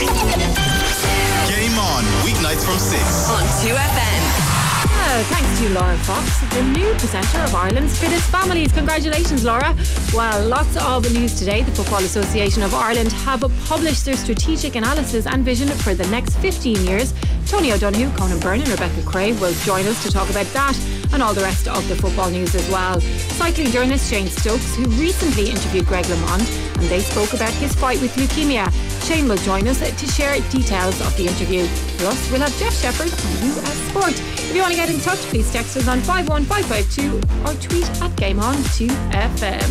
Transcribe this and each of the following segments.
Game On, weeknights from 6. On 2FM. Thanks to Laura Fox, the new presenter of Ireland's Fittest Families. Congratulations, Laura. Well, lots of news today. The Football Association of Ireland have published their strategic analysis and vision for the next 15 years. Tony O'Donoghue, Conan Byrne and Rebecca Cray will join us to talk about that and all the rest of the football news as well. Cycling journalist Shane Stokes, who recently interviewed Greg LeMond, and they spoke about his fight with leukemia. Shane will join us to share details of the interview. Plus, we'll have Jeff Shepherd on US Sport. If you want to get in touch, please text us on 51552 or tweet at GameOn2FM.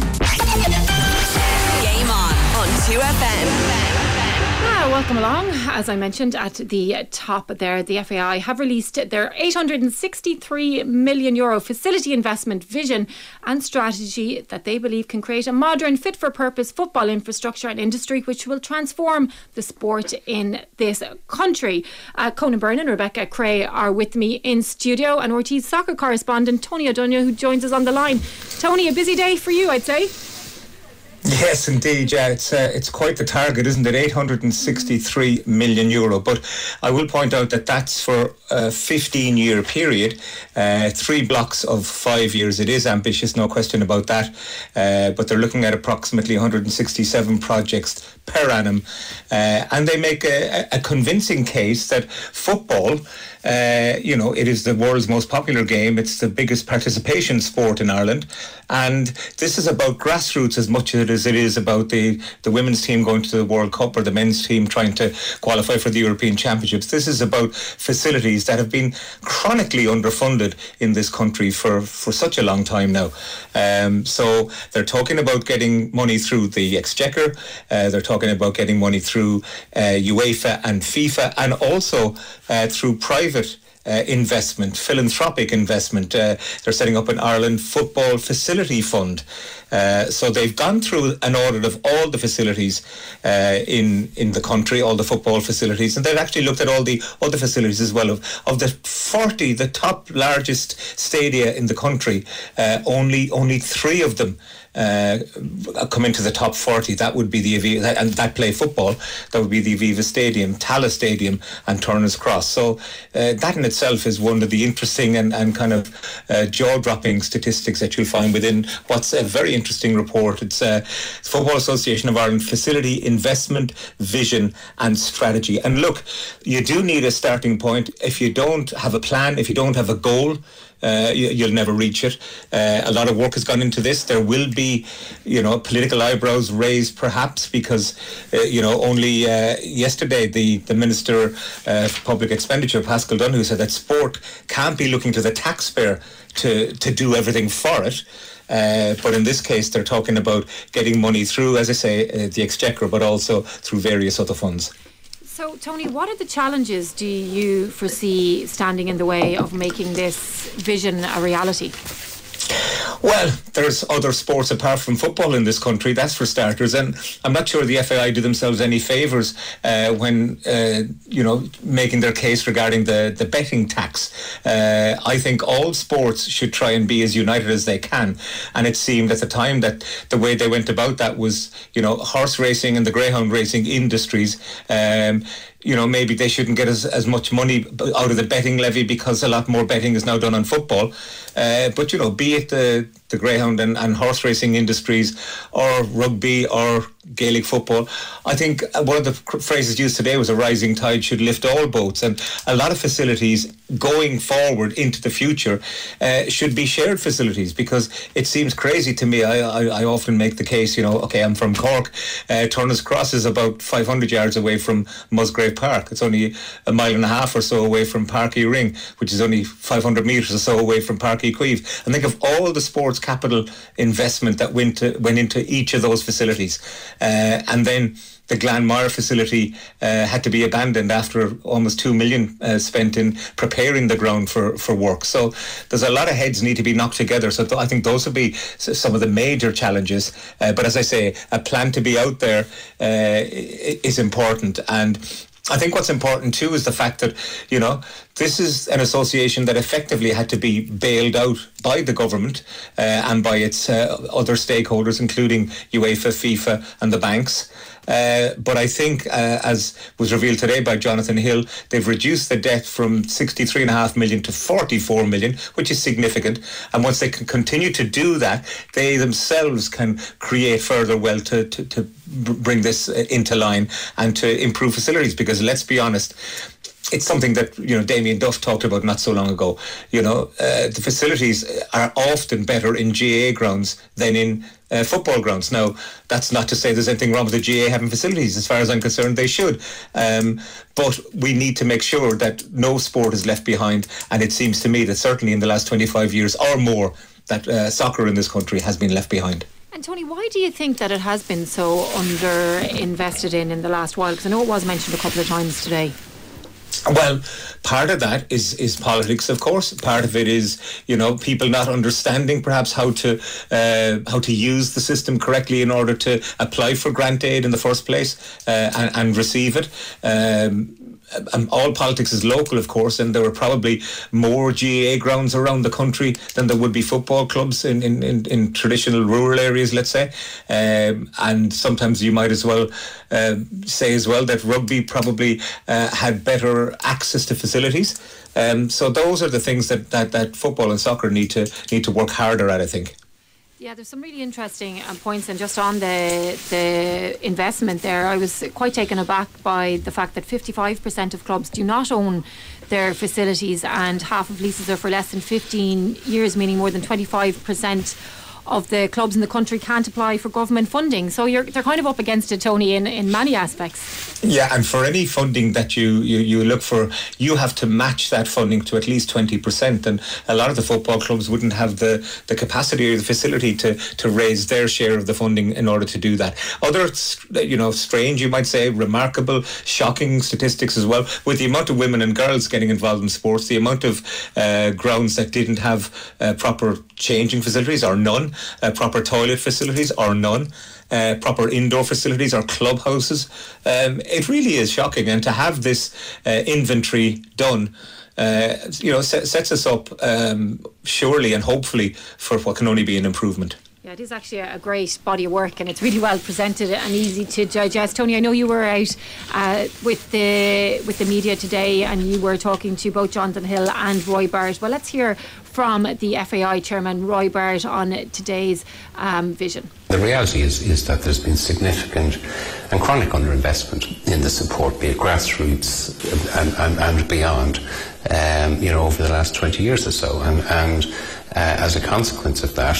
Game On 2FM. Welcome along. As I mentioned at the top there, the FAI have released their €863 million facility investment vision and strategy that they believe can create a modern, fit-for-purpose football infrastructure and industry which will transform the sport in this country. Conan Byrne and Rebecca Cray are with me in studio, and RT's soccer correspondent Tony O'Donoghue, who joins us on the line. Tony, a busy day for you, I'd say. Yes, indeed. Yeah, it's quite the target, isn't it? €863 million. But I will point out that that's for a 15-year period, 3 blocks of 5 years. It is ambitious, no question about that. But they're looking at approximately 167 projects per annum. And they make a convincing case that football, it is the world's most popular game. It's the biggest participation sport in Ireland. And this is about grassroots as much as it is about the women's team going to the World Cup or the men's team trying to qualify for the European Championships. This is about facilities that have been chronically underfunded in this country for such a long time now. So they're talking about getting money through the Exchequer. They're talking about getting money through UEFA and FIFA, and also through private investment, philanthropic investment. They're setting up an Ireland Football Facility Fund. So they've gone through an audit of all the facilities in the country, all the football facilities, and they've actually looked at all the other facilities as well. Of the 40, the top largest stadia in the country, only 3 of them come into the top 40. That would be the Aviva, and that play football. That would be the Aviva Stadium, Tallaght Stadium and Turner's Cross. So that in itself is one of the interesting and kind of jaw-dropping statistics that you'll find within what's a very interesting report. It's Football Association of Ireland Facility Investment, Vision and Strategy. And look, you do need a starting point. If you don't have a plan, if you don't have a goal, you'll never reach it. A lot of work has gone into this. There will be, political eyebrows raised perhaps because, only yesterday the Minister for Public Expenditure, Paschal Donohoe, said that sport can't be looking to the taxpayer to do everything for it. But in this case, they're talking about getting money through, as I say, the Exchequer, but also through various other funds. So, Tony, what are the challenges do you foresee standing in the way of making this vision a reality? Well, there's other sports apart from football in this country, that's for starters, and I'm not sure the FAI do themselves any favours when making their case regarding the betting tax. I think all sports should try and be as united as they can, and it seemed at the time that the way they went about that was, horse racing and the greyhound racing industries, maybe they shouldn't get as much money out of the betting levy because a lot more betting is now done on football. But, be it the greyhound and horse racing industries or rugby or Gaelic football, I think one of the phrases used today was a rising tide should lift all boats, and a lot of facilities going forward into the future should be shared facilities, because it seems crazy to me. I often make the case, I'm from Cork, Turner's Cross is about 500 yards away from Musgrave Park. It's only a mile and a half or so away from Páirc Uí Rinn, which is only 500 metres or so away from Páirc Uí Chaoimh. And think of all the sports capital investment that went into each of those facilities. And then the Glanmire facility had to be abandoned after almost 2 million spent in preparing the ground for work. So there's a lot of heads need to be knocked together. So I think those would be some of the major challenges. But as I say, a plan to be out there is important. And I think what's important too is the fact that, this is an association that effectively had to be bailed out by the government and by its other stakeholders, including UEFA, FIFA and the banks. But I think, as was revealed today by Jonathan Hill, they've reduced the debt from 63.5 million to 44 million, which is significant. And once they can continue to do that, they themselves can create further wealth to bring this into line and to improve facilities. Because let's be honest, it's something that, Damien Duff talked about not so long ago. The facilities are often better in GAA grounds than in football grounds. Now, that's not to say there's anything wrong with the GAA having facilities. As far as I'm concerned, they should. But we need to make sure that no sport is left behind. And it seems to me that certainly in the last 25 years or more, that soccer in this country has been left behind. And Tony, why do you think that it has been so under-invested in the last while? Because I know it was mentioned a couple of times today. Well, part of that is politics, of course. Part of it is, people not understanding perhaps how to use the system correctly in order to apply for grant aid in the first place and receive it. All politics is local, of course, and there are probably more GAA grounds around the country than there would be football clubs in traditional rural areas, let's say. And sometimes you might as well say as well that rugby probably had better access to facilities. So those are the things that football and soccer need to work harder at, I think. Yeah, there's some really interesting points, and just on the investment there, I was quite taken aback by the fact that 55% of clubs do not own their facilities, and half of leases are for less than 15 years, meaning more than 25% of the clubs in the country can't apply for government funding. So they're kind of up against it, Tony, in many aspects. Yeah, and for any funding that you look for, you have to match that funding to at least 20%. And a lot of the football clubs wouldn't have the capacity or the facility to raise their share of the funding in order to do that. Other, strange, you might say, remarkable, shocking statistics as well, with the amount of women and girls getting involved in sports, the amount of grounds that didn't have proper changing facilities or none, proper toilet facilities or none, proper indoor facilities or clubhouses. It really is shocking, and to have this inventory done sets us up surely and hopefully for what can only be an improvement. Yeah, it is actually a great body of work, and it's really well presented and easy to digest. Tony, I know you were out with the media today, and you were talking to both Jonathan Hill and Roy Barrett. Well, let's hear from the FAI chairman, Roy Barrett, on today's vision. The reality is that there's been significant and chronic underinvestment in the support, be it grassroots and beyond, over the last 20 years or so. And as a consequence of that,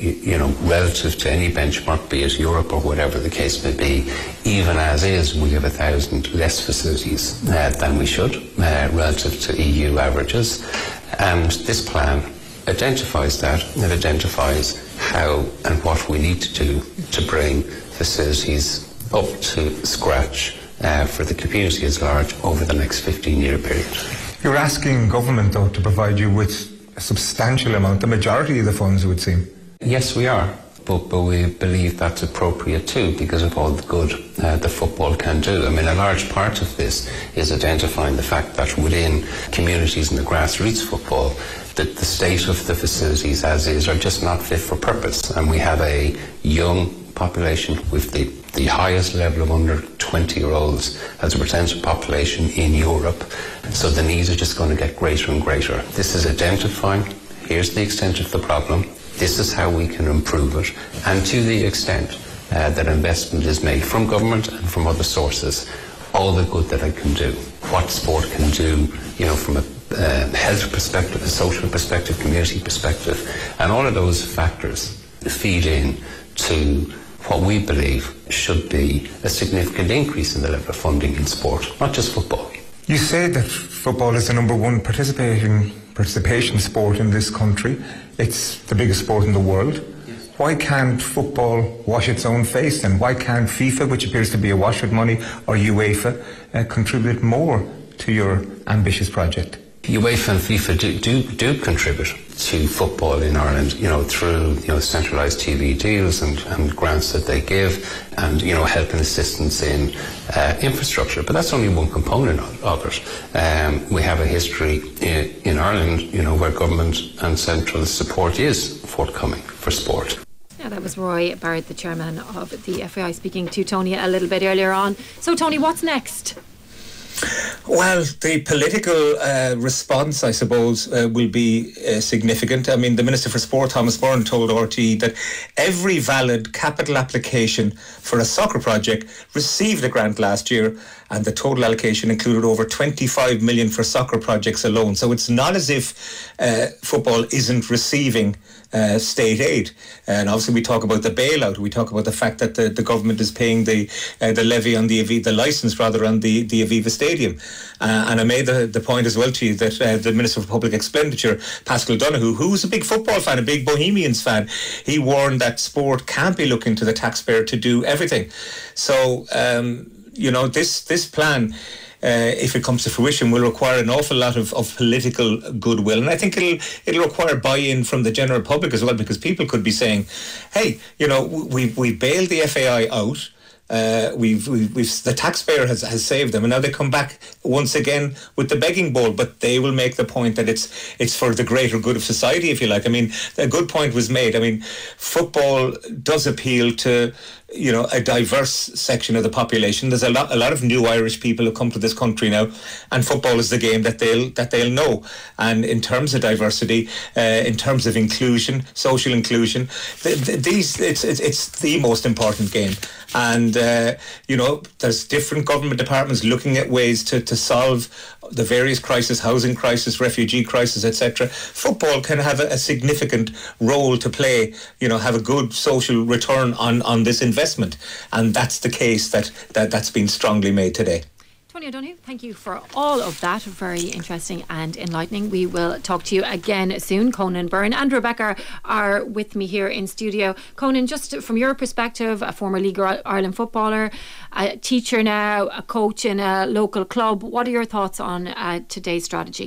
relative to any benchmark, be it Europe or whatever the case may be, even as is, we have 1,000 less facilities than we should relative to EU averages. And this plan identifies that. It identifies how and what we need to do to bring facilities up to scratch for the community as large over the next 15-year period. You're asking government, though, to provide you with a substantial amount, the majority of the funds, it would seem. Yes, we are. But we believe that's appropriate too, because of all the good the football can do. I mean, a large part of this is identifying the fact that within communities in the grassroots football, that the state of the facilities as is are just not fit for purpose. And we have a young population with the highest level of under 20-year-olds as a percentage of population in Europe. So the needs are just going to get greater and greater. This is identifying, here's the extent of the problem, this is how we can improve it, and to the extent that investment is made from government and from other sources, all the good that it can do, what sport can do, from a health perspective, a social perspective, community perspective, and all of those factors feed in to what we believe should be a significant increase in the level of funding in sport, not just football. You say that football is the number one participation sport in this country. It's the biggest sport in the world. Yes. Why can't football wash its own face then? Why can't FIFA, which appears to be awash with money, or UEFA contribute more to your ambitious project? UEFA and FIFA do contribute to football in Ireland, through centralised TV deals and grants that they give, and help and assistance in infrastructure. But that's only one component of it. We have a history in Ireland, where government and central support is forthcoming for sport. That was Roy Barrett, the chairman of the FAI, speaking to Tony a little bit earlier on. So, Tony, what's next? Well, the political response, I suppose, will be significant. I mean, the Minister for Sport, Thomas Byrne, told RTE that every valid capital application for a soccer project received a grant last year, and the total allocation included over 25 million for soccer projects alone. So it's not as if football isn't receiving state aid. And obviously we talk about the bailout, we talk about the fact that the government is paying the levy on the licence rather on the Aviva Stadium. And I made the point as well to you that the Minister for Public Expenditure, Pascal Donoghue, who's a big football fan, a big Bohemians fan, he warned that sport can't be looking to the taxpayer to do everything. So, this plan, if it comes to fruition, will require an awful lot of political goodwill, and I think it'll require buy-in from the general public as well, because people could be saying, "Hey, we bailed the FAI out. We've the taxpayer has saved them, and now they come back once again with the begging bowl." But they will make the point that it's for the greater good of society, if you like. I mean, a good point was made. I mean, football does appeal to a diverse section of the population. There's a lot of new Irish people who come to this country now, and football is the game that they'll know. And in terms of diversity, in terms of inclusion, social inclusion, it's the most important game. And there's different government departments looking at ways to solve the various crises, housing crisis, refugee crisis, etc. Football can have a significant role to play, have a good social return on this investment, and that's the case that's been strongly made today. Tony O'Donoghue, thank you for all of that. Very interesting and enlightening. We will talk to you again soon. Conan Byrne and Rebecca are with me here in studio. Conan, just from your perspective, a former League of Ireland footballer, a teacher now, a coach in a local club, what are your thoughts on today's strategy?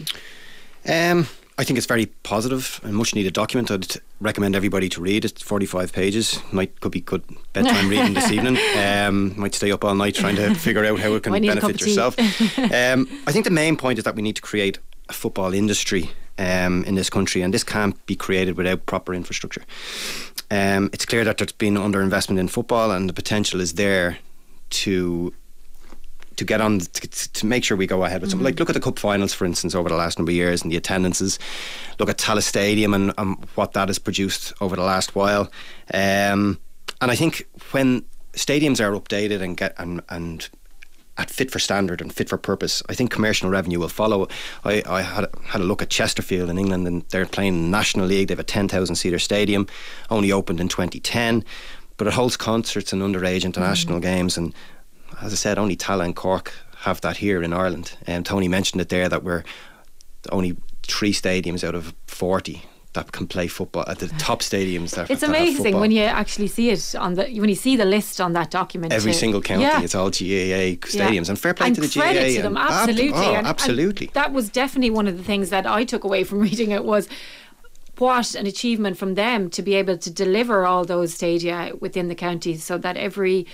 I think it's very positive and much needed document. I'd recommend everybody to read it. It's 45 pages. Could be good bedtime reading this evening. Might stay up all night trying to figure out how it can benefit yourself. I think the main point is that we need to create a football industry in this country, and this can't be created without proper infrastructure. It's clear that there's been underinvestment in football, and the potential is there to get on, to make sure we go ahead with something. Like, look at the cup finals, for instance, over the last number of years, and the attendances. Look at Tallaght Stadium and what that has produced over the last while. And I think when stadiums are updated and get and at fit for standard and fit for purpose, I think commercial revenue will follow. I had a look at Chesterfield in England, and they're playing in the National League. They have a 10,000 seater stadium, only opened in 2010, but it holds concerts and underage international games. And as I said, only Tallaght and Cork have that here in Ireland. Tony mentioned it there, that we're only 3 stadiums out of 40 that can play football at the top stadiums. It's amazing when you actually see it when you see the list on that document. Every single county, it's all GAA stadiums, and fair play to the GAA. And credit to them, absolutely. Absolutely. And that was definitely one of the things that I took away from reading it, was what an achievement from them to be able to deliver all those stadia within the county, so that every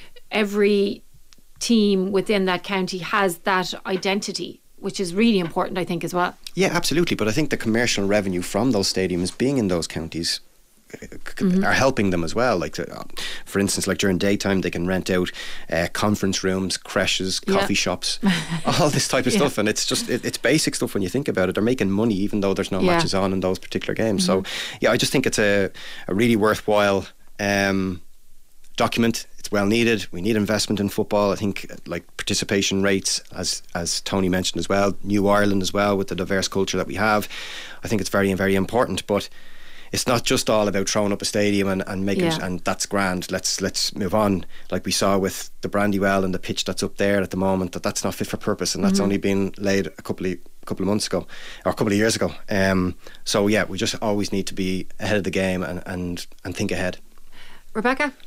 team within that county has that identity, which is really important, I think, as well. Yeah, absolutely. But I think the commercial revenue from those stadiums being in those counties are helping them as well. Like, for instance, like during daytime, they can rent out conference rooms, creches, coffee shops, all this type of stuff. And it's just it's basic stuff when you think about it. They're making money even though there's no matches on in those particular games. So I just think it's a really worthwhile document. It's well needed. We need investment in football. I think, like, participation rates, as Tony mentioned as well, New Ireland as well, with the diverse culture that we have, I think it's very, very important. But it's not just all about throwing up a stadium and making it, and that's grand. Let's move on. Like we saw with the Brandywell and the pitch that's up there at the moment, that's not fit for purpose, and that's only been laid a couple of months ago, or a couple of years ago. So we just always need to be ahead of the game and think ahead. Rebecca?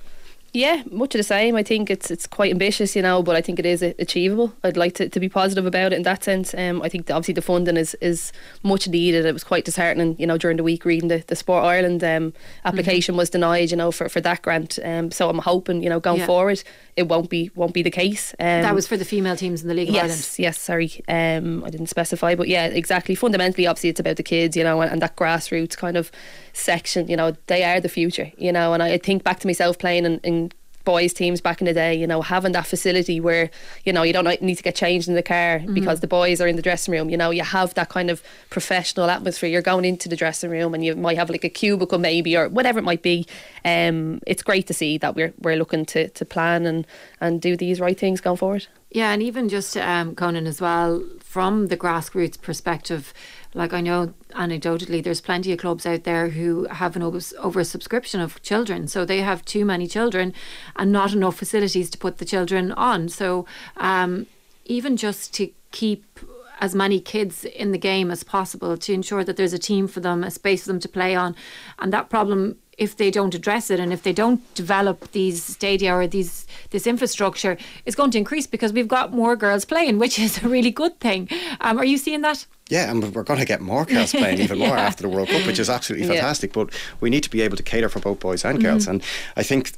Yeah, much of the same. I think it's quite ambitious, but I think it is achievable. I'd like to be positive about it in that sense. I think obviously the funding is much needed. It was quite disheartening, during the week reading the Sport Ireland application was denied, for that grant. So I'm hoping, going forward, it won't be the case. That was for the female teams in the League of Ireland. Yes, sorry, I didn't specify, but yeah, exactly. Fundamentally, obviously, it's about the kids, and that grassroots kind of section. They are the future, and I think back to myself playing in boys teams back in the day, having that facility where you don't need to get changed in the car because the boys are in the dressing room. You have that kind of professional atmosphere. You're going into the dressing room and you might have like a cubicle maybe or whatever it might be. It's great to see that we're looking to plan and do these right things going forward. Yeah, and even just Conan as well, from the grassroots perspective, like I know anecdotally there's plenty of clubs out there who have an oversubscription of children, so they have too many children and not enough facilities to put the children on. So even just to keep as many kids in the game as possible, to ensure that there's a team for them, a space for them to play on, and that problem, if they don't address it and if they don't develop these stadia or this infrastructure, is going to increase because we've got more girls playing, which is a really good thing. Are you seeing that? Yeah, and we're going to get more girls playing even more after the World Cup, which is absolutely fantastic. But we need to be able to cater for both boys and girls, and I think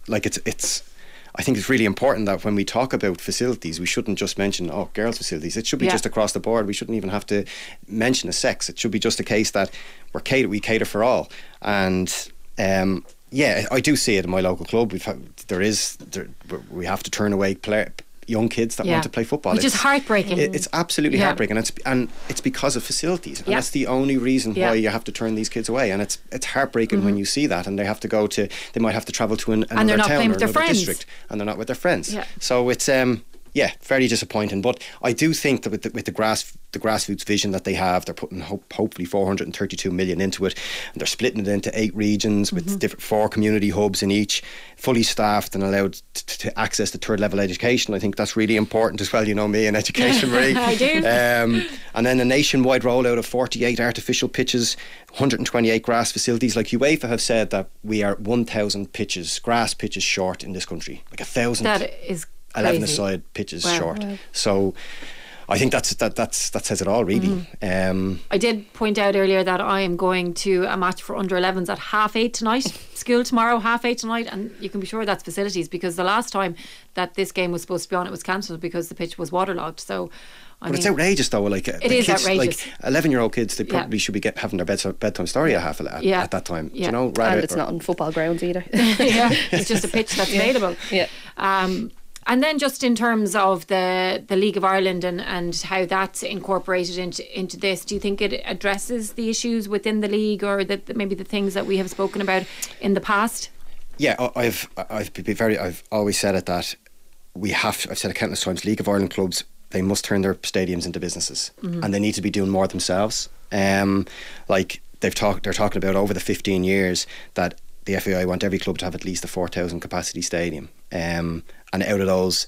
I think it's really important that when we talk about facilities, we shouldn't just mention girls' facilities. It should be just across the board. We shouldn't even have to mention a sex. It should be just a case that we cater for all. And I do see it in my local club. We have to turn away young kids that want to play football, which is heartbreaking. It's absolutely heartbreaking, and it's because of facilities, and that's the only reason why you have to turn these kids away. And it's heartbreaking when you see that, and they have to they might have to travel to another town or another district, and they're not with their friends. So it's very disappointing. But I do think that with the grassroots vision that they have, they're putting hopefully 432 million into it, and they're splitting it into 8 regions with 4 community hubs in each, fully staffed and allowed to access the third level education. I think that's really important as well. You know me in education, Marie. I do. And then a nationwide rollout of 48 artificial pitches, 128 grass facilities. Like UEFA have said that we are 1,000 grass pitches short in this country. Like 1,000. That is 11-a-side pitches short. Wow. So I think that says it all, really. I did point out earlier that I am going to a match for under 11s at 8:30 tonight. School tomorrow, 8:30 tonight, and you can be sure that's facilities, because the last time that this game was supposed to be on, it was cancelled because the pitch was waterlogged. So But it's outrageous though. Like it is kids, outrageous. Like 11-year-old kids, they probably should be having their bedtime story at that time. Yeah. You know, and it's not on football grounds either. It's just a pitch that's available. Yeah. And then just in terms of the League of Ireland and how that's incorporated into this, do you think it addresses the issues within the league, or maybe the things that we have spoken about in the past? Yeah, I've always said it that I've said it countless times, League of Ireland clubs, they must turn their stadiums into businesses, and they need to be doing more themselves. Like they're talking about over the 15 years that the FAI want every club to have at least a 4,000 capacity stadium, and out of those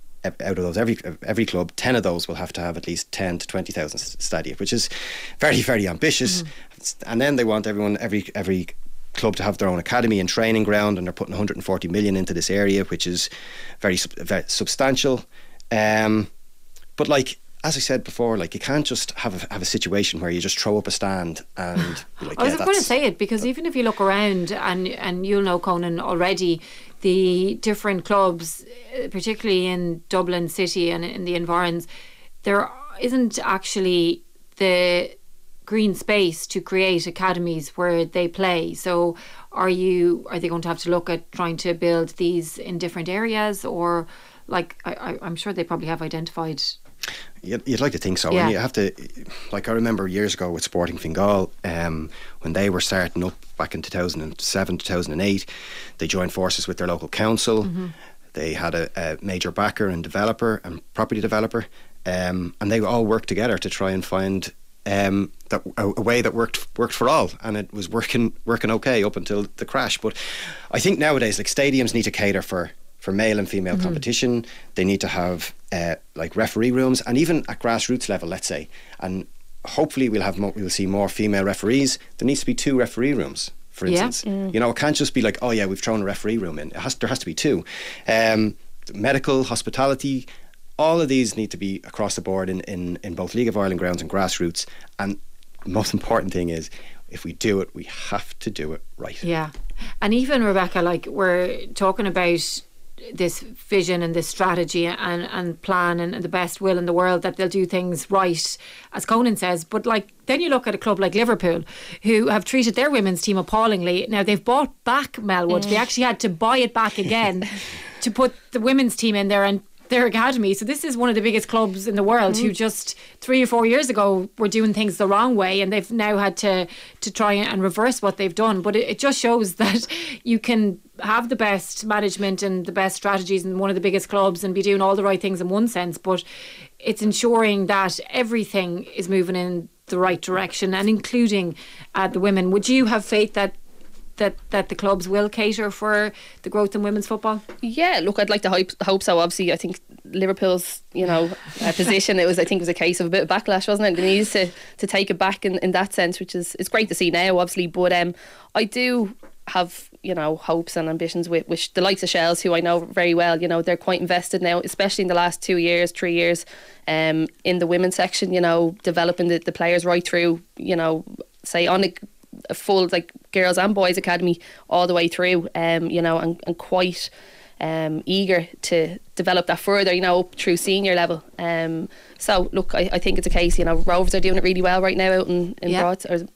every club, 10 of those will have to have at least 10 to 20,000 stadia, which is very, very ambitious. And then they want every club to have their own academy and training ground, and they're putting 140 million into this area, which is very substantial. But like, as I said before, like you can't just have a situation where you just throw up a stand and be like, I was going to say it, because even if you look around, and you'll know, Conan, already, the different clubs, particularly in Dublin City and in the environs, there isn't actually the green space to create academies where they play. So are they going to have to look at trying to build these in different areas, or like I'm sure they probably have identified? You'd like to think so. And you have to, like I remember years ago with Sporting Fingal, when they were starting up back in 2007, 2008, they joined forces with their local council. They had a major backer and developer and property developer, and they all worked together to try and find a way that worked for all, and it was working okay up until the crash. But I think nowadays, like, stadiums need to cater for male and female competition. They need to have like referee rooms, and even at grassroots level, let's say, and hopefully we'll see more female referees. There needs to be 2 referee rooms for Yeah. instance. You know, it can't just be like, oh yeah, we've thrown a referee room in. There has to be two. Medical, hospitality, all of these need to be across the board in both League of Ireland grounds and grassroots. And the most important thing is, if we do it, we have to do it right. Yeah. And even, Rebecca, like, we're talking about this vision and this strategy and plan and the best will in the world that they'll do things right, as Conan says. But like, then you look at a club like Liverpool, who have treated their women's team appallingly. Now they've bought back Melwood. They actually had to buy it back again to put the women's team in there and their academy. So this is one of the biggest clubs in the world who just 3 or 4 years ago were doing things the wrong way, and they've now had to try and reverse what they've done. But it just shows that you can have the best management and the best strategies in one of the biggest clubs and be doing all the right things in one sense, but it's ensuring that everything is moving in the right direction, and including the women. Would you have faith that the clubs will cater for the growth in women's football? Yeah, look, I'd like to hope so. Obviously, I think Liverpool's, position, I think it was a case of a bit of backlash, wasn't it? They needed to take it back in that sense, which is, it's great to see now, obviously. But I do have, hopes and ambitions with the likes of Shells, who I know very well. They're quite invested now, especially in the last 2 years, 3 years, in the women's section, developing the players right through, say on a full, like, girls and boys academy all the way through, and quite eager to develop that further, up through senior level. So look, I think it's a case, Rovers are doing it really well right now out in Broadstone,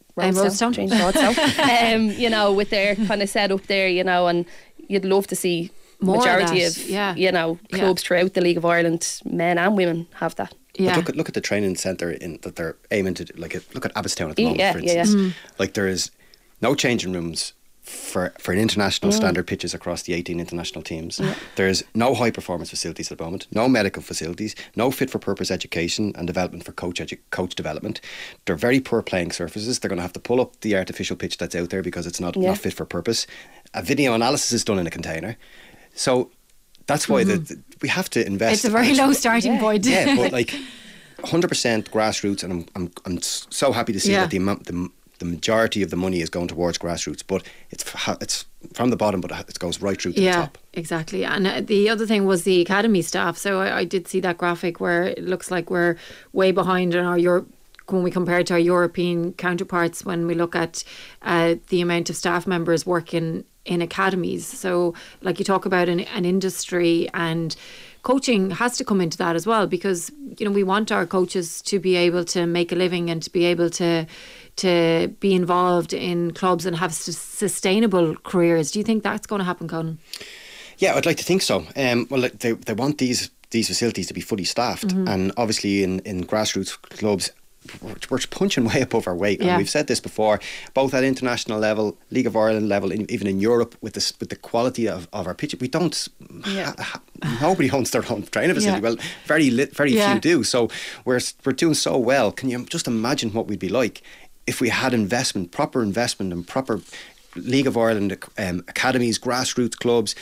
with their kind of setup there, and you'd love to see more majority of that. Clubs throughout the League of Ireland, men and women, have that. Yeah. But look at the training centre that they're aiming to, like, look at Abbottstown at the moment, for instance. Like, there is no changing rooms for an international standard pitches across the 18 international teams. There's no high performance facilities at the moment, no medical facilities, no fit for purpose education and development for coach development. They're very poor playing surfaces. They're going to have to pull up the artificial pitch that's out there because it's not fit for purpose. A video analysis is done in a container. So that's why we have to invest. It's a very low starting point. Yeah, but like 100% grassroots, and I'm so happy to see that the majority of the money is going towards grassroots, but it's from the bottom, but it goes right through to the top. Exactly. And the other thing was the academy staff. So I did see that graphic where it looks like we're way behind in when we compare to our European counterparts, when we look at the amount of staff members working in academies. So, like, you talk about an industry, and coaching has to come into that as well, because we want our coaches to be able to make a living and to be able to be involved in clubs and have sustainable careers. Do you think that's going to happen, Conan? Yeah, I'd like to think so. Well, they want these facilities to be fully staffed, and obviously in grassroots clubs, we're punching way above our weight, and we've said this before, both at international level, League of Ireland level, even in Europe, with the quality of our pitch. We don't. Nobody owns their own training facility. Well, very few do. So we're doing so well. Can you just imagine what we'd be like if we had proper investment, and proper League of Ireland academies, grassroots clubs?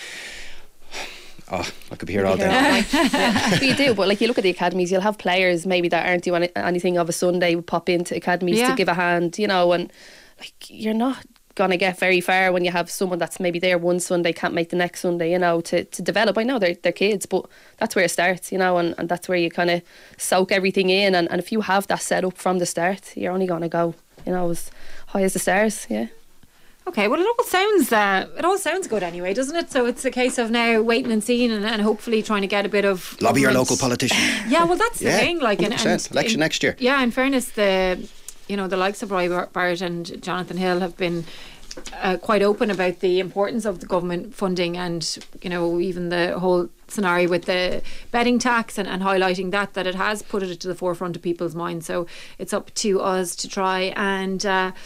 Oh, I could be here all day. But you do, but like, you look at the academies, you'll have players maybe that aren't doing anything of a Sunday, would pop into academies to give a hand, and like, you're not going to get very far when you have someone that's maybe there one Sunday, can't make the next Sunday, to develop. I know they're kids, but that's where it starts, and that's where you kind of soak everything in, and if you have that set up from the start, you're only going to go, as high as the stars. Okay, well, it all sounds good anyway, doesn't it? So it's a case of now waiting and seeing, and hopefully trying to get a bit of lobby your local politician. Yeah, well, that's the thing. Like, 100%. Election next year. Yeah, in fairness, the likes of Roy Barrett and Jonathan Hill have been quite open about the importance of the government funding, and even the whole scenario with the betting tax and highlighting that it has put it to the forefront of people's minds. So it's up to us to try and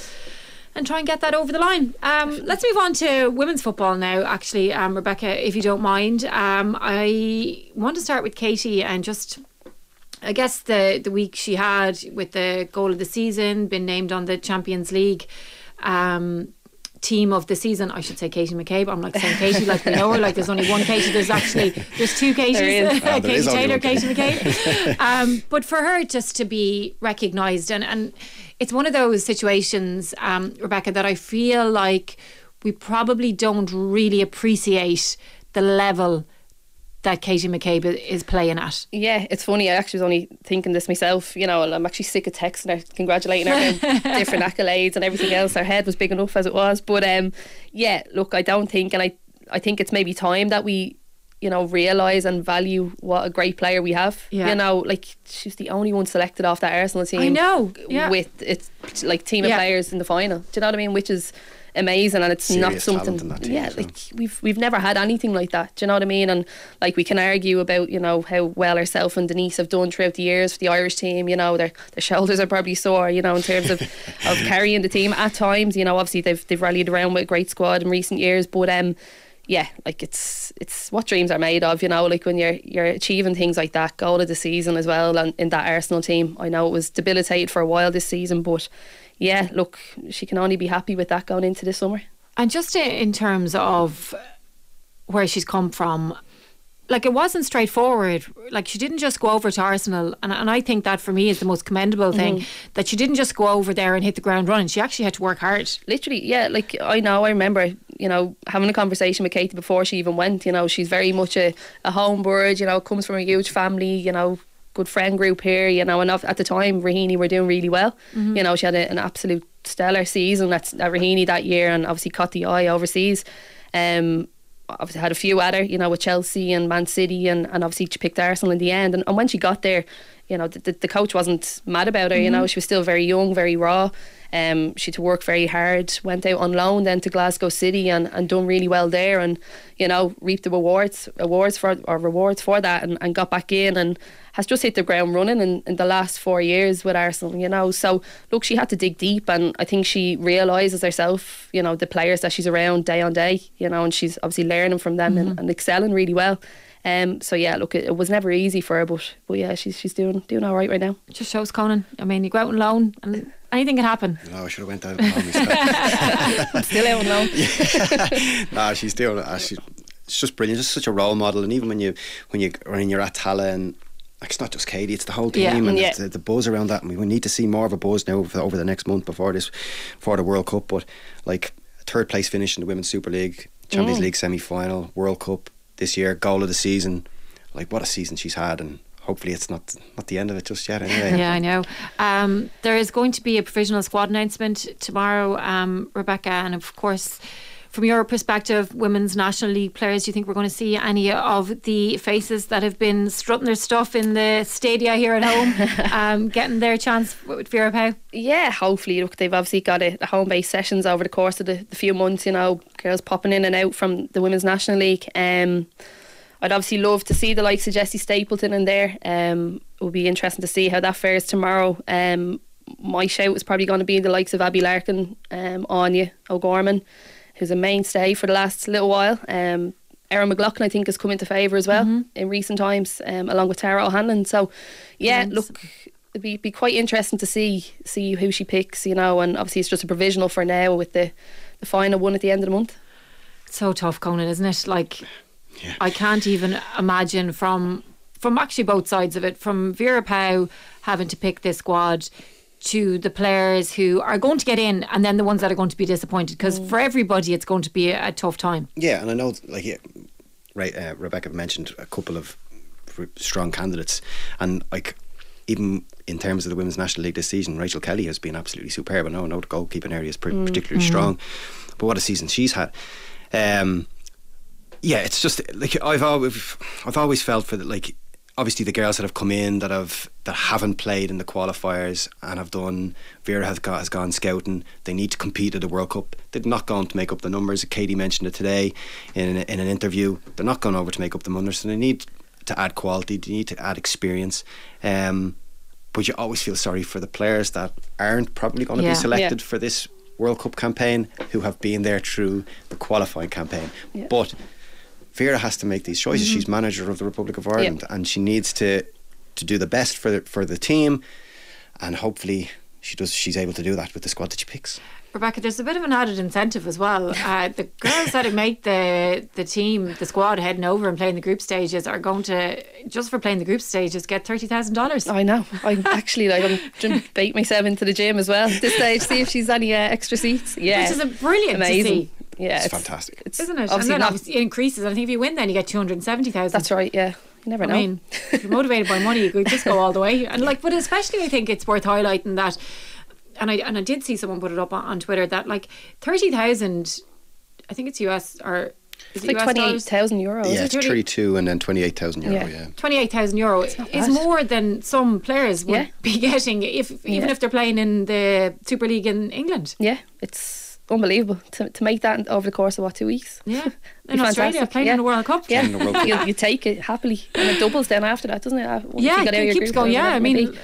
get that over the line. Let's move on to women's football now, actually, Rebecca, if you don't mind. I want to start with Katie, and just, I guess, the week she had with the goal of the season, been named on the Champions League team of the season. I should say Katie McCabe. I'm like saying Katie like we know her. Like there's only one Katie. There's two Katies. Katie Taylor, Katie McCabe. But for her just to be recognised, and it's one of those situations, Rebecca, that I feel like we probably don't really appreciate the level that Katie McCabe is playing at. Yeah, it's funny. I actually was only thinking this myself, and I'm actually sick of texting her, congratulating her on different accolades and everything else. Her head was big enough as it was. But yeah, look, I don't think, and I think it's maybe time that we, realise and value what a great player we have. Yeah. Like she's the only one selected off that Arsenal team. I know. Yeah. With its like team of players in the final. Do you know what I mean? Which is amazing, and it's Serious not something team, like we've never had anything like that. Do you know what I mean? And like we can argue about how well herself and Denise have done throughout the years for the Irish team. Their shoulders are probably sore, in terms of carrying the team at times. Obviously they've rallied around with a great squad in recent years, but yeah, like it's what dreams are made of, like when you're achieving things like that, goal of the season as well, and in that Arsenal team. I know it was debilitated for a while this season, but yeah, look, she can only be happy with that going into this summer. And just in terms of where she's come from, like it wasn't straightforward. Like she didn't just go over to Arsenal, and I think that for me is the most commendable thing, that she didn't just go over there and hit the ground running. She actually had to work hard. Literally, yeah. Like I remember, having a conversation with Katie before she even went. She's very much a home bird. Comes from a huge family. Good friend group here. And at the time, Raheny were doing really well. She had an absolute stellar season at Raheny that year, and obviously caught the eye overseas. Obviously had a few at her, with Chelsea and Man City, and obviously she picked Arsenal in the end. And when she got there, the coach wasn't mad about her. She was still very young, very raw. She had to work very hard. Went out on loan then to Glasgow City and done really well there, and reaped the rewards for that, and got back in and has just hit the ground running in the last 4 years with Arsenal. So look, she had to dig deep, and I think she realises herself, the players that she's around day on day, and she's obviously learning from them and excelling really well. So yeah, look, it was never easy for her, but yeah, she's doing all right now. It just shows, Conan. I mean, you go out on loan and anything can happen. No, I should have went out on loan myself. I'm still out on loan. No, she's doing. It's just brilliant. Just such a role model, and even when you're at Tala, and like, it's not just Katie, it's the whole team, and it's the buzz around that. And we need to see more of a buzz now over the next month before the World Cup. But like, third place finish in the Women's Super League, Champions League semi-final, World Cup this year, goal of the season. Like, what a season she's had, and hopefully it's not the end of it just yet anyway. Yeah, I know. There is going to be a provisional squad announcement tomorrow, Rebecca, and of course, from your perspective, Women's National League players, do you think we're going to see any of the faces that have been strutting their stuff in the stadia here at home getting their chance with Vera Pauw? Yeah, hopefully. Look, they've obviously got the home-based sessions over the course of the few months, girls popping in and out from the Women's National League. I'd obviously love to see the likes of Jessie Stapleton in there. It will be interesting to see how that fares tomorrow. My shout is probably going to be the likes of Abby Larkin, Anya O'Gorman, who's a mainstay for the last little while. Erin McLaughlin, I think, has come into favour as well in recent times, along with Tara O'Hanlon. So yeah, look, it'd be quite interesting to see who she picks, and obviously it's just a provisional for now with the final one at the end of the month. It's so tough, Conan, isn't it? Like, yeah. I can't even imagine from actually both sides of it, from Vera Pauw having to pick this squad to the players who are going to get in, and then the ones that are going to be disappointed, because for everybody it's going to be a tough time. Yeah, and I know, like, Rebecca mentioned a couple of strong candidates, and like, even in terms of the Women's National League this season, Rachel Kelly has been absolutely superb. I know the goalkeeping area is particularly strong, but what a season she's had. Yeah, it's just like, I've always felt for like, obviously the girls that have come in that haven't played in the qualifiers and have done, Vera has gone scouting, they need to compete at the World Cup. They're not going to make up the numbers. Katie mentioned it today in an interview. They're not going over to make up the numbers, so they need to add quality, they need to add experience. But you always feel sorry for the players that aren't probably going to be selected for this World Cup campaign, who have been there through the qualifying campaign. But Vera has to make these choices. She's manager of the Republic of Ireland, and she needs to do the best for the team, and hopefully she's able to do that with the squad that she picks. Rebecca, there's a bit of an added incentive as well. The girls that make the team, the squad heading over and playing the group stages are going to, just for playing the group stages, get $30,000. I know. I'm actually I'm trying to bait myself into the gym as well at this stage, see if she's any extra seats. Yeah, which is a brilliant amazing. To see. Yeah, it's fantastic, isn't it? And then obviously it increases. And I think if you win, then you get 270,000. That's right. Yeah, you never know. I mean, if you're motivated by money, you could just go all the way. And but especially, I think it's worth highlighting that. And I did see someone put it up on Twitter that 30,000, I think it's US or it's like €28,000. Yeah, it's 32 and then €28,000. Yeah, €28,000 is more than some players would be getting even if they're playing in the Super League in England. Yeah, it's unbelievable to make that over the course of 2 weeks. Yeah, in Australia playing in the World Cup. Yeah, you take it happily, and it doubles then after that, doesn't it? It keeps going. Yeah, I mean.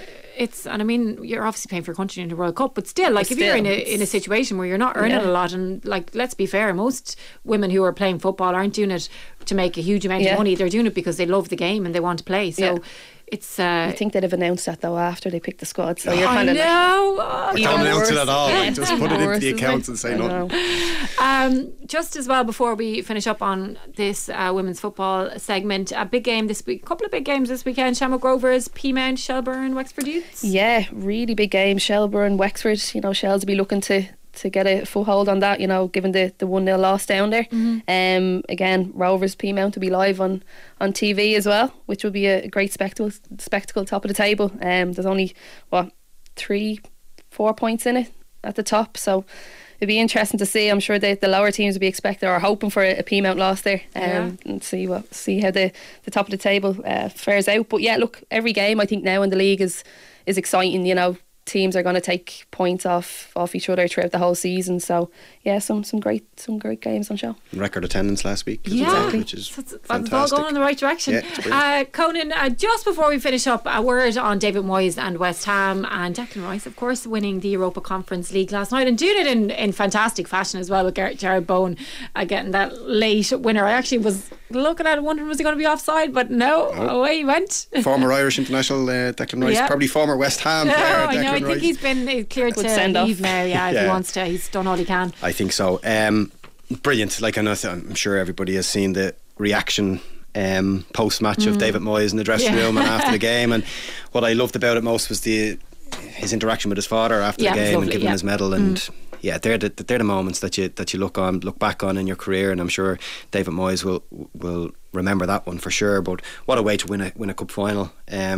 You're obviously paying for your country in the World Cup, but still, if you're in a situation where you're not earning a lot, and let's be fair, most women who are playing football aren't doing it to make a huge amount of money. They're doing it because they love the game and they want to play. So it's. I think they'd have announced that though after they picked the squad. So you're kind of. Don't announce it at all. Just put it into the accounts and say nothing. Just as well, before we finish up on this women's football segment, a big game this week. A couple of big games this weekend. Shamrock Rovers, Peamount, Shelbourne, Wexford Youths. Yeah, really big game. Shelbourne, Wexford. Shells will be looking to get a foothold on that, given the 1-0 loss down there. Mm-hmm. Again, Rovers Peamount will be live on TV as well, which will be a great spectacle top of the table. There's only 3-4 points in it at the top, so it'd be interesting to see. I'm sure the lower teams will be expecting or hoping for a Peamount loss there, and see how the top of the table fares out. But yeah, look, every game I think now in the league is exciting. Teams are going to take points off each other throughout the whole season. So yeah, some great games on show. Record attendance last week. Which is fantastic. It's all going in the right direction. Yeah, Conan, just before we finish up, a word on David Moyes and West Ham, and Declan Rice, of course, winning the Europa Conference League last night and doing it in fantastic fashion as well, with Jared Bowen getting that late winner. I actually was looking at it wondering was he going to be offside, but no, away he went. Former Irish international Declan Rice, probably former West Ham player. I know. I think he's been cleared to leave now. If he wants to, he's done all he can. I think so. Brilliant. I'm sure everybody has seen the reaction post match of David Moyes in the dressing room and after the game. And what I loved about it most was his interaction with his father after the game and giving him his medal. And they're the moments that you look back on in your career. And I'm sure David Moyes will remember that one for sure. But what a way to win a cup final.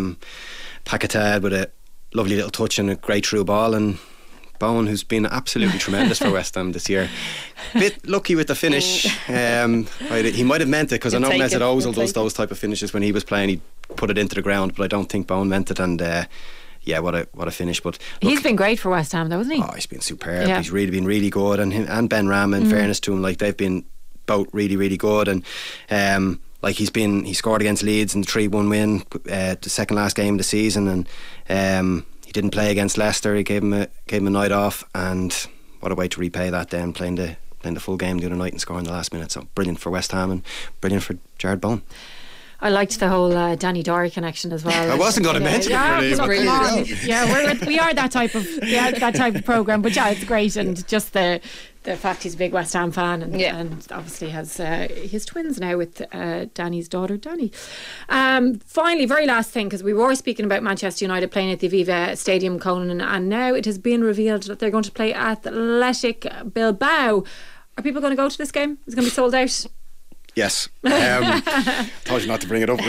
Paquetá with a lovely little touch and a great through ball, and Bowen, who's been absolutely tremendous for West Ham this year. Bit lucky with the finish. He might have meant it, because I know Mesut Ozil does those type of finishes. When he was playing, he'd put it into the ground, but I don't think Bowen meant it. And what a finish. But look, he's been great for West Ham though, hasn't he? He's been superb. He's really been really good, and Ben Ram, in fairness to him, they've been both really, really good. And he scored against Leeds in the 3-1 win, the second last game of the season, and he didn't play against Leicester. He gave him a night off, and what a way to repay that then, playing the full game the other night and scoring the last minute. So brilliant for West Ham and brilliant for Jared Bowen. I liked the whole Danny Dyer connection as well. I wasn't going to mention it, really. We are that type of programme, but it's great, and just the fact he's a big West Ham fan, and obviously has his twins now with Danny's daughter Danny. Finally, very last thing, because we were speaking about Manchester United playing at the Aviva Stadium, Conan, and now it has been revealed that they're going to play Athletic Bilbao. Are people going to go to this game? Is it going to be sold out? Yes. Told you not to bring it up.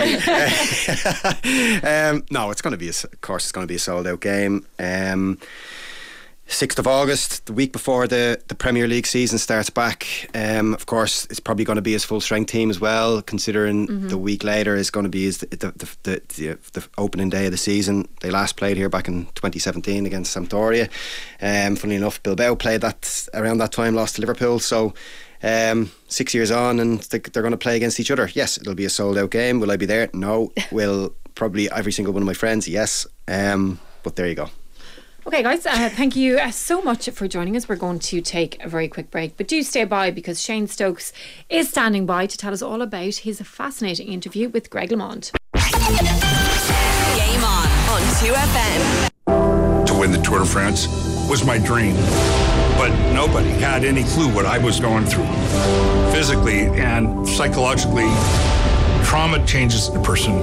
No, it's going to be of course it's going to be a sold out game. 6th of August, the week before the Premier League season starts back. Of course, it's probably going to be his full strength team as well, considering the week later is going to be the opening day of the season. They last played here back in 2017 against Sampdoria. Funnily enough, Bilbao played that around that time, lost to Liverpool. So 6 years on, and they're going to play against each other. Yes, it'll be a sold out game. Will I be there? No. Will probably every single one of my friends? Yes. But there you go. Okay guys, thank you so much for joining us. We're going to take a very quick break, but do stay by, because Shane Stokes is standing by to tell us all about his fascinating interview with Greg LeMond. Game on 2FM. To win the Tour de France, was my dream. But nobody had any clue what I was going through physically and psychologically. Trauma changes a person.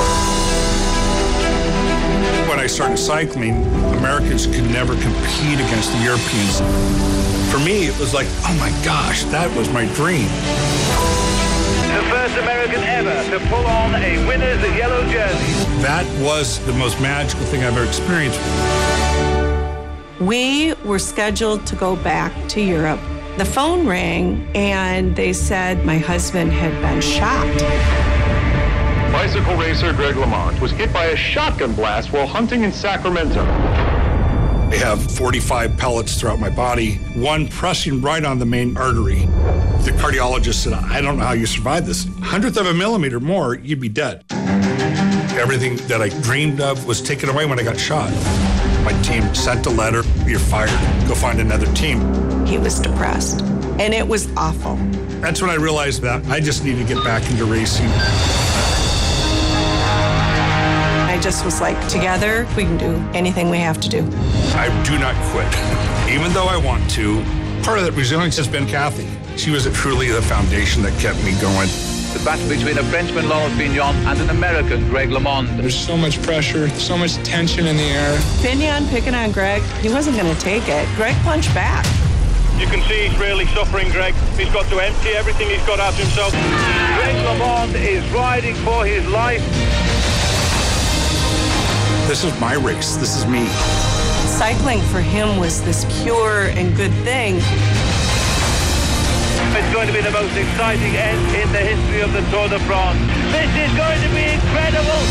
When I started cycling, Americans could never compete against the Europeans. For me, it was like, oh my gosh, that was my dream. The first American ever to pull on a winner's yellow jersey. That was the most magical thing I've ever experienced. We were scheduled to go back to Europe. The phone rang and they said my husband had been shot. Bicycle racer Greg LeMond was hit by a shotgun blast while hunting in Sacramento. I have 45 pellets throughout my body, one pressing right on the main artery. The cardiologist said, I don't know how you survived this. 100th of a millimeter more, you'd be dead. Everything that I dreamed of was taken away when I got shot. My team sent a letter, you're fired, go find another team. He was depressed, and it was awful. That's when I realized that I just need to get back into racing. I just was like, together, we can do anything we have to do. I do not quit, even though I want to. Part of that resilience has been Kathy. She was truly the foundation that kept me going. The battle between a Frenchman, Laurent Fignon, and an American, Greg LeMond. There's so much pressure, so much tension in the air. Fignon picking on Greg, he wasn't going to take it. Greg punched back. You can see he's really suffering, Greg. He's got to empty everything he's got out of himself. Greg LeMond is riding for his life. This is my race. This is me. Cycling for him was this pure and good thing. It's going to be the most exciting end in the history of the Tour de France. This is going to be incredible.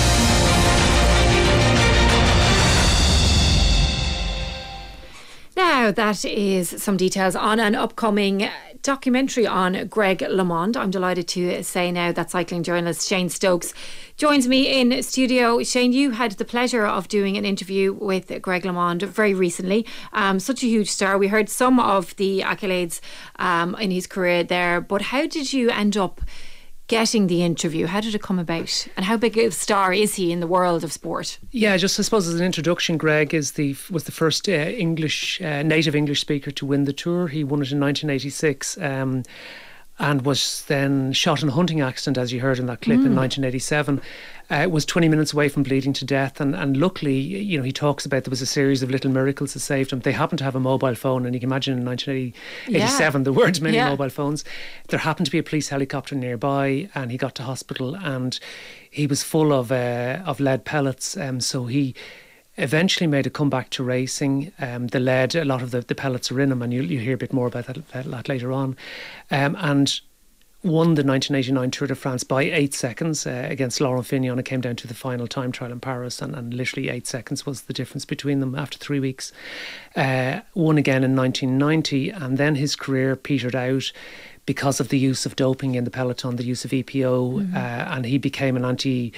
Now, that is some details on an upcoming documentary on Greg LeMond. I'm delighted to say now that cycling journalist Shane Stokes joins me in studio. Shane, you had the pleasure of doing an interview with Greg LeMond very recently. Such a huge star. We heard some of the accolades in his career there, but how did you end up getting the interview? How did it come about? And how big a star is he in the world of sport? Yeah, just I suppose as an introduction, Greg was the first native English speaker to win the Tour. He won it in 1986 and was then shot in a hunting accident, as you heard in that clip, in 1987. Was 20 minutes away from bleeding to death, and luckily, you know, he talks about there was a series of little miracles that saved him. They happened to have a mobile phone, and you can imagine in 1987 there weren't many mobile phones. There happened to be a police helicopter nearby, and he got to hospital, and he was full of lead pellets, so he eventually made a comeback to racing. The lead, a lot of the pellets are in him, and you'll hear a bit more about that later on, and won the 1989 Tour de France by 8 seconds against Laurent Fignon. It came down to the final time trial in Paris, and literally 8 seconds was the difference between them after 3 weeks. Won again in 1990, and then his career petered out because of the use of doping in the peloton, the use of EPO, and he became an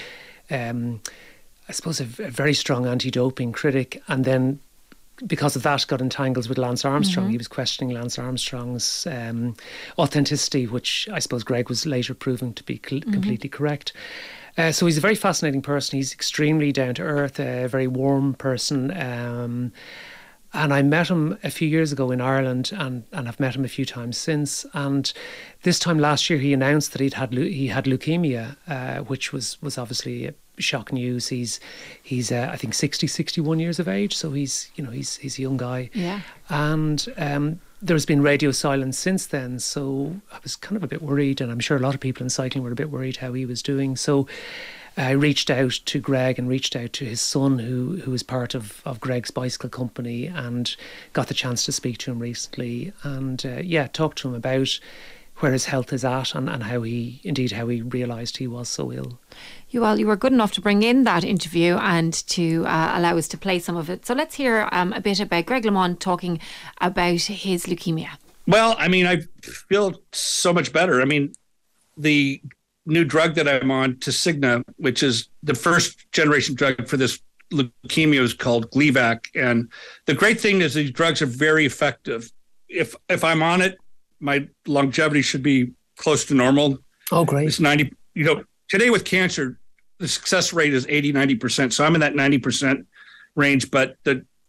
I suppose a very strong anti-doping critic, and then because of that got entangled with Lance Armstrong. He was questioning Lance Armstrong's authenticity, which I suppose Greg was later proven to be completely correct. So he's a very fascinating person. He's extremely down to earth, a very warm person. And I met him a few years ago in Ireland, and I've met him a few times since. And this time last year, he announced that he had leukemia, which was obviously shock news. He's I think 61 years of age, so he's a young guy. Yeah. And there's been radio silence since then, so I was kind of a bit worried, and I'm sure a lot of people in cycling were a bit worried how he was doing. So I reached out to Greg and reached out to his son, who is part of Greg's bicycle company, and got the chance to speak to him recently, and talked to him about where his health is at, and how he realised he was so ill. You were good enough to bring in that interview and to allow us to play some of it. So let's hear a bit about Greg LeMond talking about his leukemia. Well, I mean, I feel so much better. I mean, the new drug that I'm on, Tasigna, which is the first generation drug for this leukemia, is called Gleevec. And the great thing is these drugs are very effective. If I'm on it, my longevity should be close to normal. Oh, great. It's 90, today with cancer, the success rate is 80-90%. So I'm in that 90% range, but the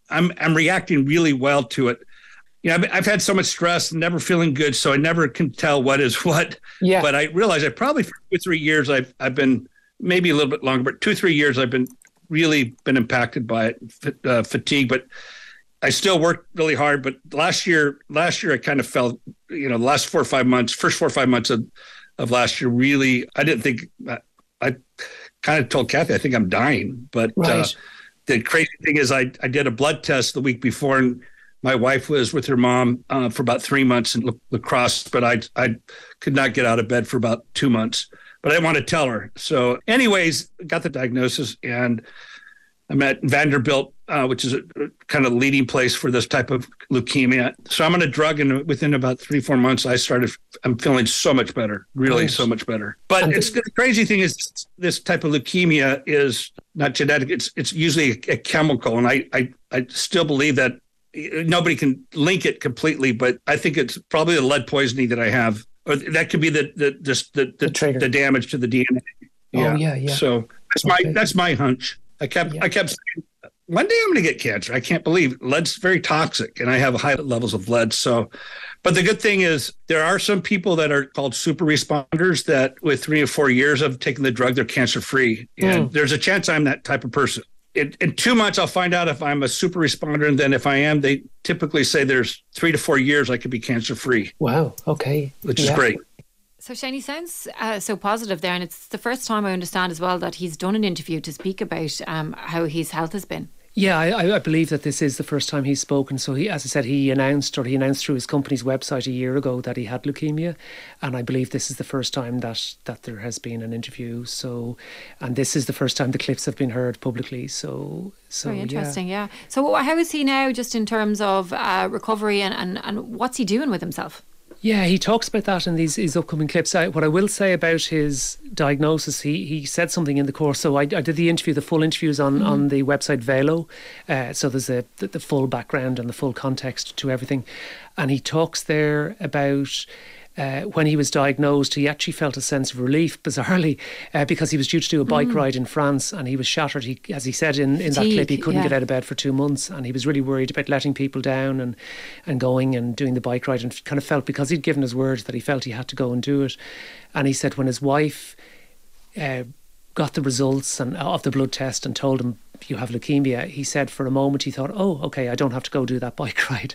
I'm reacting really well to it. You know, I've had so much stress, never feeling good, so I never can tell what is what. Yeah. But I realize I probably for 2 or 3 years I've been, maybe a little bit longer, but 2 or 3 years I've been really been impacted by it, fatigue. But I still worked really hard. But last year I kind of felt, you know, the last 4 or 5 months, first 4 or 5 months of last year, really, I didn't think, I kind of told Kathy, I think I'm dying. But the crazy thing is I did a blood test the week before, and my wife was with her mom for about 3 months in La Crosse, but I could not get out of bed for about 2 months. But I didn't want to tell her. So anyways, got the diagnosis, and I'm at Vanderbilt, which is a kind of leading place for this type of leukemia. So I'm on a drug, and within about 3-4 months, I'm feeling so much better, really so much better. But the crazy thing is this type of leukemia is not genetic. It's usually a chemical. And I still believe that nobody can link it completely, but I think it's probably the lead poisoning that I have, or that could be the damage to the DNA. Yeah. So that's my hunch. I kept saying, one day I'm going to get cancer. I can't believe lead's very toxic, and I have high levels of lead. So, but the good thing is there are some people that are called super responders that with 3 or 4 years of taking the drug, they're cancer free. And there's a chance I'm that type of person. In 2 months, I'll find out if I'm a super responder. And then if I am, they typically say there's 3 to 4 years I could be cancer free. Wow. Okay. Which is great. So Shane, he sounds so positive there. And it's the first time I understand as well that he's done an interview to speak about how his health has been. Yeah, I believe that this is the first time he's spoken. So he, as I said, he announced through his company's website a year ago that he had leukemia, and I believe this is the first time that there has been an interview. So, and this is the first time the clips have been heard publicly. So very interesting. Yeah. So how is he now, just in terms of recovery and what's he doing with himself? Yeah, he talks about that in his upcoming clips. What I will say about his diagnosis, he said something in the course. So I did the full interviews on the website Velo. So there's the full background and the full context to everything. And he talks there about when he was diagnosed, he actually felt a sense of relief, bizarrely, because he was due to do a bike ride in France, and he was shattered. As he said in that clip, he couldn't get out of bed for 2 months, and he was really worried about letting people down and going and doing the bike ride, and kind of felt, because he'd given his word, that he felt he had to go and do it. And he said when his wife got the results of the blood test and told him, you have leukemia, he said for a moment he thought, oh, okay, I don't have to go do that bike ride.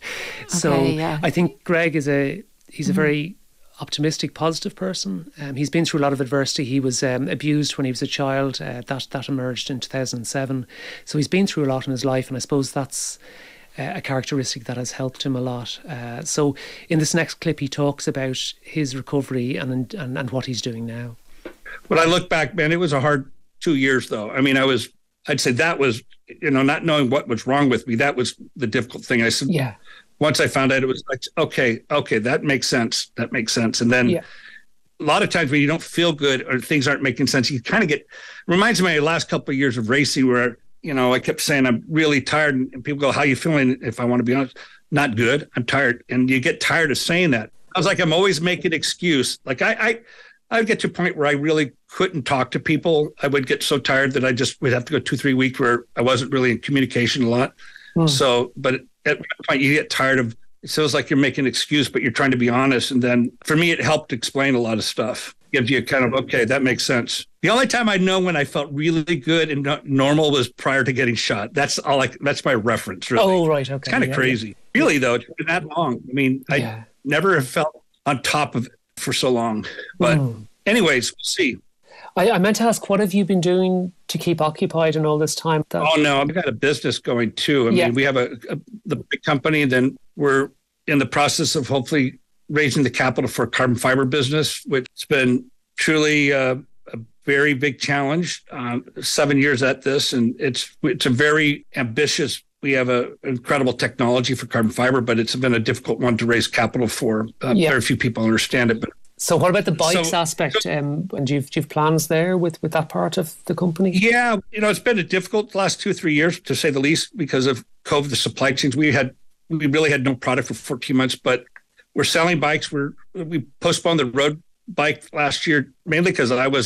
I think Greg he's a very optimistic, positive person. He's been through a lot of adversity. He was abused when he was a child. That emerged in 2007. So he's been through a lot in his life, and I suppose that's a characteristic that has helped him a lot. So in this next clip, he talks about his recovery and what he's doing now. When I look back, man, it was a hard 2 years, though. I mean, I'd say that was, not knowing what was wrong with me, that was the difficult thing. I said, once I found out, it was like, okay, that makes sense. That makes sense. And then a lot of times when you don't feel good or things aren't making sense, you kind of reminds me of my last couple of years of racing where, I kept saying I'm really tired, and people go, how are you feeling? If I want to be honest, not good. I'm tired. And you get tired of saying that. I was like, I'm always making an excuse. Like I would get to a point where I really couldn't talk to people. I would get so tired that I just would have to go 2-3 weeks where I wasn't really in communication a lot. So, but at one point you get tired of, it feels like you're making an excuse, but you're trying to be honest. And then for me, it helped explain a lot of stuff. Gives you kind of, okay, that makes sense. The only time I know when I felt really good and not normal was prior to getting shot. That's my reference, really. Oh, right. Okay. It's kind of crazy. Really, though, it's been that long. I mean, I never have felt on top of it for so long. But anyways, we'll see. I meant to ask, what have you been doing to keep occupied in all this time? Oh, no, I've got a business going too. I mean, we have the big company, and then we're in the process of hopefully raising the capital for a carbon fiber business, which has been truly a very big challenge. 7 years at this, and it's a very ambitious. We have an incredible technology for carbon fiber, but it's been a difficult one to raise capital for. Very few people understand it, but. So what about the bikes aspect? And do you have plans there with that part of the company? Yeah, it's been a difficult last 2 or 3 years, to say the least, because of COVID, the supply chains. We really had no product for 14 months, but we're selling bikes. We postponed the road bike last year, mainly because I wasn't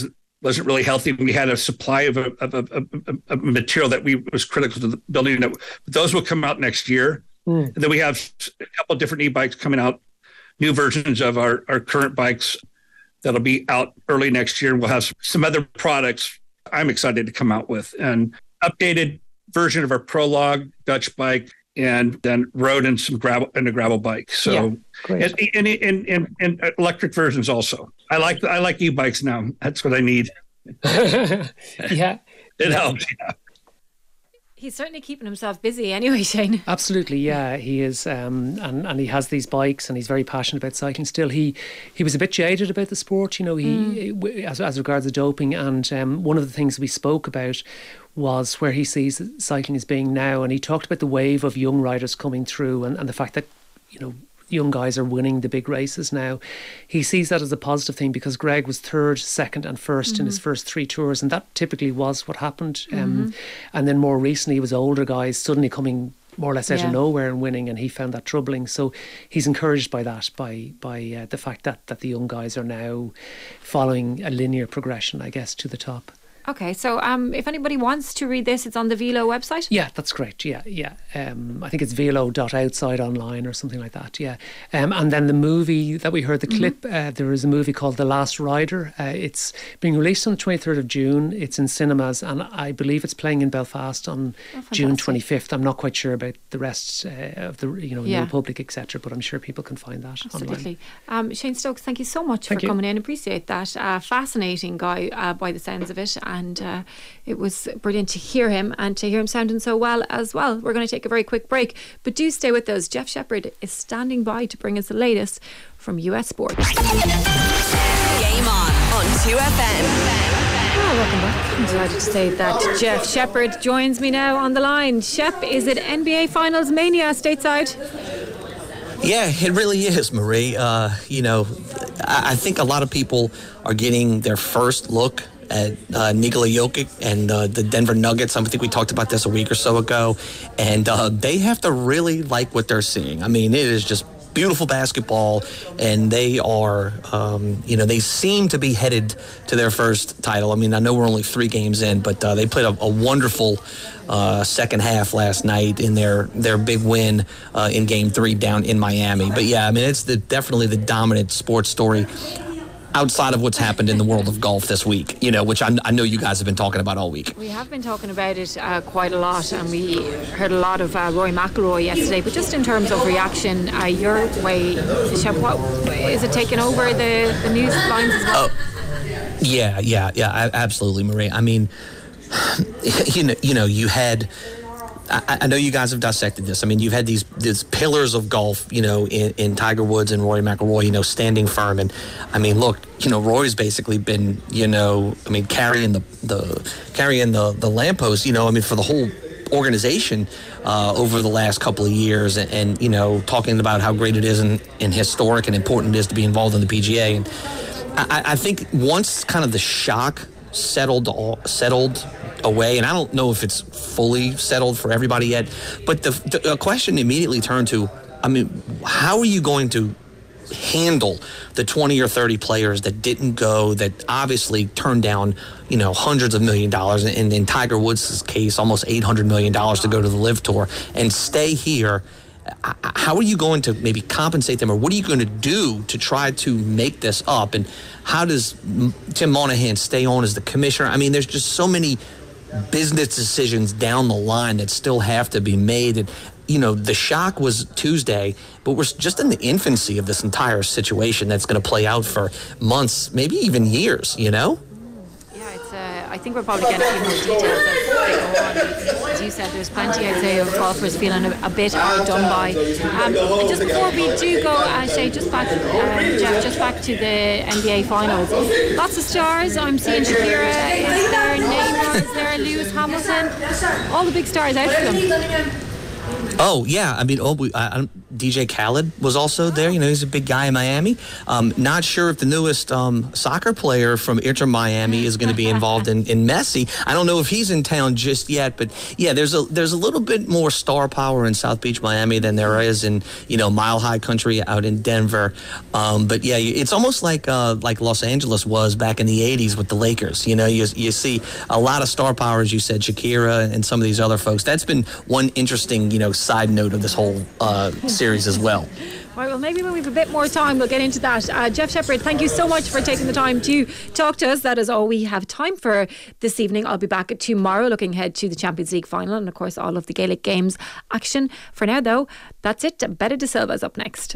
wasn't really healthy. We had a supply of a material that was critical to the building. But those will come out next year. And then we have a couple of different e-bikes coming out, new versions of our current bikes that'll be out early next year. And we'll have some other products I'm excited to come out with. An updated version of our Prologue Dutch bike, and then road and some gravel and a gravel bike. So and electric versions also. I like e-bikes now. That's what I need. Yeah, it helps. Yeah. He's certainly keeping himself busy anyway, Shane. Absolutely, yeah, he is, and he has these bikes, and he's very passionate about cycling. Still, he was a bit jaded about the sport, you know. As regards the doping, and one of the things we spoke about was where he sees cycling as being now, and he talked about the wave of young riders coming through, and the fact that, you know, young guys are winning the big races now. He sees that as a positive thing, because Greg was third, second and first in his first 3 tours, and that typically was what happened. And then more recently it was older guys suddenly coming more or less out of nowhere and winning, and he found that troubling. So he's encouraged by that, by the fact that the young guys are now following a linear progression, I guess, to the top. Okay, so if anybody wants to read this, it's on the Velo website? Yeah, that's correct. Yeah. I think it's velo.outside online or something like that. Yeah. And then the movie that we heard, the clip, there is a movie called The Last Rider. It's being released on the 23rd of June. It's in cinemas, and I believe it's playing in Belfast on June 25th. I'm not quite sure about the rest of the New Public, etc., but I'm sure people can find that Absolutely. Online. Shane Stokes, thank you so much Thank for you. coming in. Appreciate that. Fascinating guy by the sounds of it. And it was brilliant to hear him, and to hear him sounding so well as well. We're going to take a very quick break, but do stay with us. Jeff Shepherd is standing by to bring us the latest from US sports. Game on 2FM. Welcome back. I'm delighted to say that Jeff Shepherd joins me now on the line. Shep, is it NBA Finals mania stateside? Yeah, it really is, Marie. I think a lot of people are getting their first look at Nikola Jokic and the Denver Nuggets. I think we talked about this a week or so ago, and they have to really like what they're seeing. I mean, it is just beautiful basketball, and they are, they seem to be headed to their first title. I mean, I know we're only 3 games in, but they played a wonderful second half last night in their big win in Game 3 down in Miami. But yeah, I mean, it's definitely the dominant sports story outside of what's happened in the world of golf this week, which I know you guys have been talking about all week. We have been talking about it quite a lot, and we heard a lot of Rory McIlroy yesterday, but just in terms of reaction your way, Shep, what is it taking over the news lines as well? Yeah, absolutely, Marie. I mean, you had, I know you guys have dissected this. I mean, you've had these pillars of golf, in Tiger Woods and Rory McIlroy, standing firm. And I mean, look, Rory's basically been, carrying the lamppost, for the whole organization over the last couple of years, and talking about how great it is and historic and important it is to be involved in the PGA. And I think once kind of the shock settled away, and I don't know if it's fully settled for everybody yet, but the question immediately turned to, I mean, how are you going to handle the 20 or 30 players that didn't go, that obviously turned down, hundreds of $1 million, and in Tiger Woods' case, almost $800 million to go to the LIV Tour and stay here? How are you going to maybe compensate them, or what are you going to do to try to make this up? And how does Tim Monahan stay on as the commissioner? I mean, there's just so many business decisions down the line that still have to be made. And, the shock was Tuesday, but we're just in the infancy of this entire situation that's going to play out for months, maybe even years, I think we're probably getting a few more details as they go on. As you said, there's plenty, I'd say, of golfers feeling a bit hard done by. And just before we do go, Shay, Jeff, just back to the NBA Finals. Lots of stars. I'm seeing Shakira. Is there Neymar? Is there Lewis Hamilton? All the big stars out for them. Oh, yeah. I mean, DJ Khaled was also there. You know, he's a big guy in Miami. Not sure if the newest soccer player from Inter Miami is going to be involved in Messi. I don't know if he's in town just yet, but yeah, there's a little bit more star power in South Beach, Miami than there is in, you know, Mile High Country out in Denver. But yeah, it's almost like Los Angeles was back in the 80s with the Lakers. You know, you see a lot of star power, as you said, Shakira and some of these other folks. That's been one interesting, you know, side note of this whole series as well. Right, well, maybe when we have a bit more time, we'll get into that. Geoff Shepherd, thank you so much for taking the time to talk to us. That is all we have time for this evening. I'll be back tomorrow looking ahead to the Champions League final and, of course, all of the Gaelic Games action. For now, though, that's it. Beta de Silva's up next.